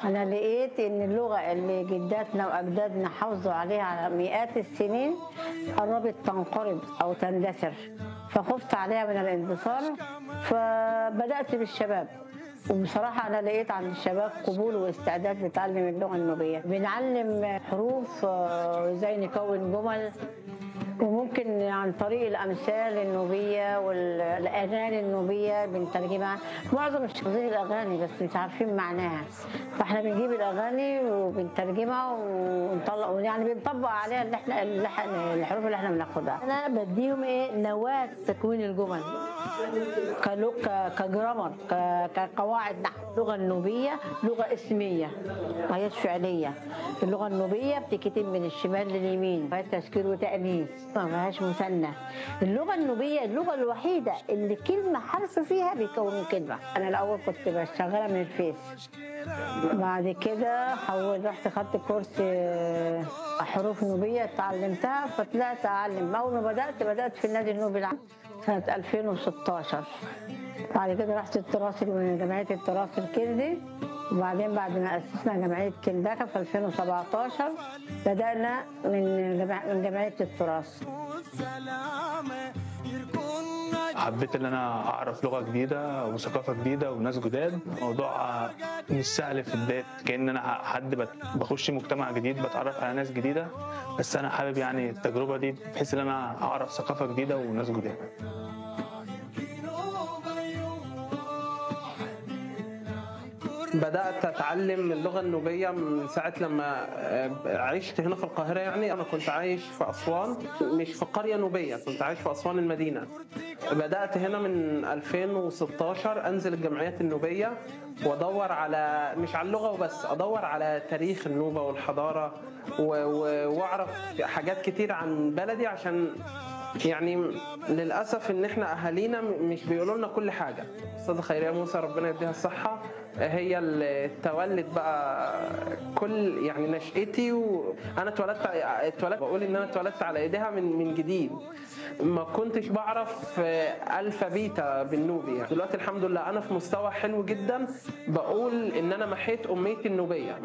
أنا لقيت إن اللغة اللي جداتنا وأجدادنا حافظوا عليها على مئات السنين قربت تنقرض أو تندثر، فخفت عليها من الاندثار، فبدأت بالشباب. وبصراحة أنا لقيت عند الشباب قبول واستعداد لتعلم اللغة النوبية. بنعلم حروف، إزاي نكون جمل، وممكن عن طريق الأمثال النوبية والأغاني النوبية بنترجمها. معظم مش حافظين الأغاني بس مش عارفين معناها، فاحنا بنجيب الأغاني وبنترجمها ونطلع، يعني بنطبق عليها الحروف اللي احنا بناخدها. أنا بديهم نواة تكوين الجمل، كجرامر، كقواعد نحو. اللغة النوبية لغة اسمية ما هيش فعلية. اللغة النوبية بتكتب من الشمال لليمين، فيها تذكير وتأنيث، ما فيهاش مثنى. اللغة النوبية اللغة الوحيدة اللي كلمة حرف فيها بيكون كلمة. أنا الأول كنت بشتغلها من الفيس، بعد كده رحت خدت كورس حروف نوبية اتعلمتها، فطلعت أعلم. أول ما بدأت في النادي النوبي العام سنة 2016. بعد كده رحت التراث من جمعية التراث الكندي، وبعدين بعد ما أسسنا جمعية كنداكا في 2017 بدأنا من جمعية التراث. حبيت ان انا اعرف لغه جديده وثقافه جديده وناس جداد. موضوع مش سهل في البدايه، كأن انا بخش مجتمع جديد، بتعرف على ناس جديده، بس انا حابب يعني التجربه دي بحيث ان انا اعرف ثقافه جديده وناس جداد. بدأت أتعلم اللغة النوبية من ساعة لما عشت هنا في القاهرة. يعني أنا كنت عايش في أسوان، مش في قرية نوبية، كنت عايش في أسوان المدينة. بدأت هنا من 2016 أنزل الجمعيات النوبية وأدور على، مش على اللغة وبس، أدور على تاريخ النوبة والحضارة وأعرف حاجات كتير عن بلدي، عشان يعني للأسف إن إحنا أهالينا مش بيقولوا لنا كل حاجة. أستاذة خيرية موسى ربنا يديها الصحة هي اللي تولد بقى كل يعني نشأتي، وأنا اتولدت بقول إن أنا اتولدت على إيديها من جديد. ما كنتش بعرف ألفا بيتا بالنوبي. يعني دلوقتي الحمد لله أنا في مستوى حلو جدا، بقول إن أنا محيت أميتي النوبية.